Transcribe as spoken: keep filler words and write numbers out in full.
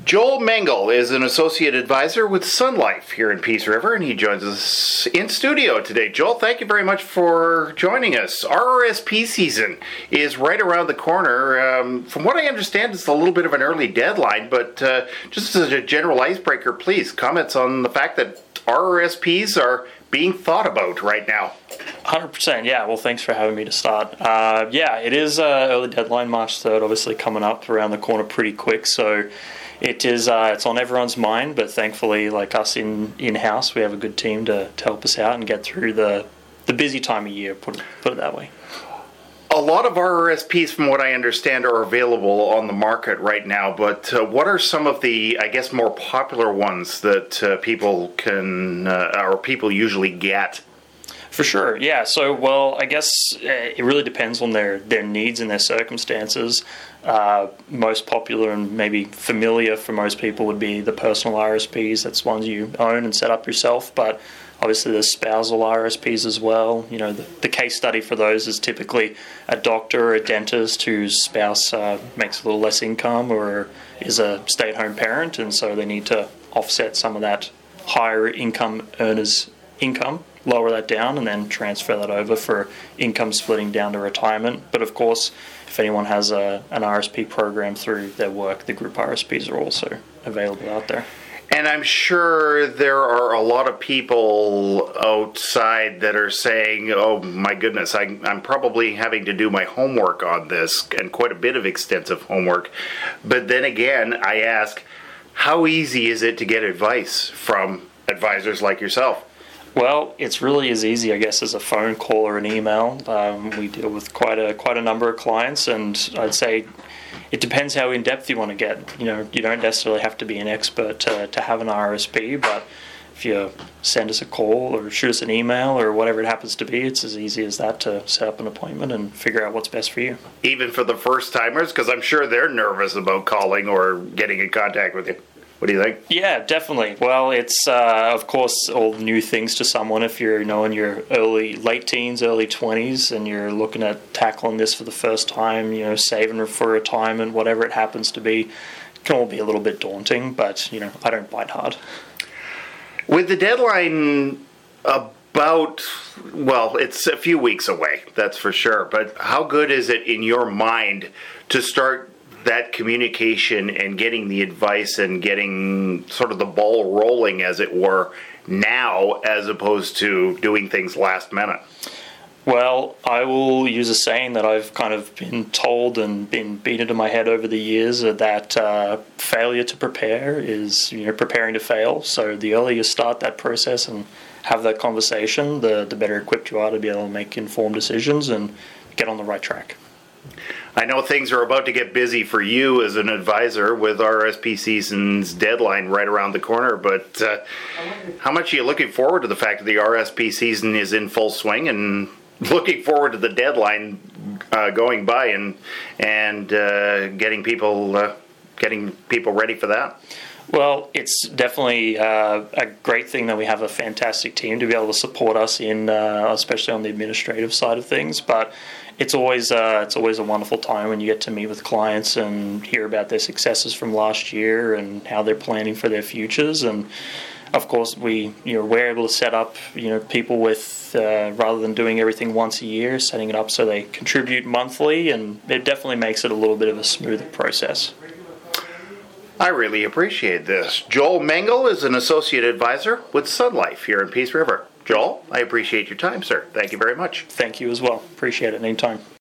Joel Mengel is an associate advisor with Sun Life here in Peace River, and he joins us in studio today. Joel, thank you very much for joining us. R R S P season is right around the corner. Um, from what I understand, it's a little bit of an early deadline, but uh, just as a general icebreaker, please, comments on the fact that R R S Ps are being thought about right now. one hundred percent, yeah. Well, thanks for having me to start. Uh, yeah, it is uh, early deadline, March third, obviously coming up around the corner pretty quick, so it is, uh, it's on everyone's mind, but thankfully, like us in, in-house, we have a good team to, to help us out and get through the, the busy time of year, put it, put it that way. A lot of R R S Ps, from what I understand, are available on the market right now, but uh, what are some of the, I guess, more popular ones that uh, people can, uh, or people usually get? For sure, yeah. So, well, I guess uh, it really depends on their, their needs and their circumstances. Uh, most popular and maybe familiar for most people would be the personal R S Ps. That's ones you own and set up yourself, but obviously there's spousal R S Ps as well. You know, the, the case study for those is typically a doctor or a dentist whose spouse uh, makes a little less income or is a stay-at-home parent, and so they need to offset some of that higher income earners' income, lower that down, and then transfer that over for income splitting down to retirement. But of course, if anyone has a, an R S P program through their work, the group R S Ps are also available out there. And I'm sure there are a lot of people outside that are saying, oh my goodness, I, I'm probably having to do my homework on this, and quite a bit of extensive homework. But then again, I ask, how easy is it to get advice from advisors like yourself? Well, it's really as easy, I guess, as a phone call or an email. Um, we deal with quite a quite a number of clients, and I'd say it depends how in depth you want to get. You know, you don't necessarily have to be an expert to to have an R S P, but if you send us a call or shoot us an email or whatever it happens to be, it's as easy as that to set up an appointment and figure out what's best for you. Even for the first timers, because I'm sure they're nervous about calling or getting in contact with you. What do you think? Yeah, definitely. Well, it's, uh, of course, all new things to someone. If you're, you know, in your early, late teens, early twenties, and you're looking at tackling this for the first time, you know, saving for retirement, whatever it happens to be, it can all be a little bit daunting, but, you know, I don't bite hard. With the deadline about, well, it's a few weeks away, that's for sure, but how good is it in your mind to start that communication and getting the advice and getting sort of the ball rolling, as it were, now as opposed to doing things last minute? Well, I will use a saying that I've kind of been told and been beat into my head over the years, that uh, failure to prepare is, you know, preparing to fail. So the earlier you start that process and have that conversation, the, the better equipped you are to be able to make informed decisions and get on the right track. I know things are about to get busy for you as an advisor with R R S P season's deadline right around the corner, but uh, how much are you looking forward to the fact that the R R S P season is in full swing, and looking forward to the deadline uh, going by and and uh, getting people uh, getting people ready for that? Well, it's definitely uh, a great thing that we have a fantastic team to be able to support us in, uh, especially on the administrative side of things. But it's always uh, it's always a wonderful time when you get to meet with clients and hear about their successes from last year and how they're planning for their futures. And of course, we you know we're able to set up you know people with uh, rather than doing everything once a year, setting it up so they contribute monthly, and it definitely makes it a little bit of a smoother process. I really appreciate this. Joel Mengel is an associate advisor with Sun Life here in Peace River. Joel, I appreciate your time, sir. Thank you very much. Thank you as well. Appreciate it anytime.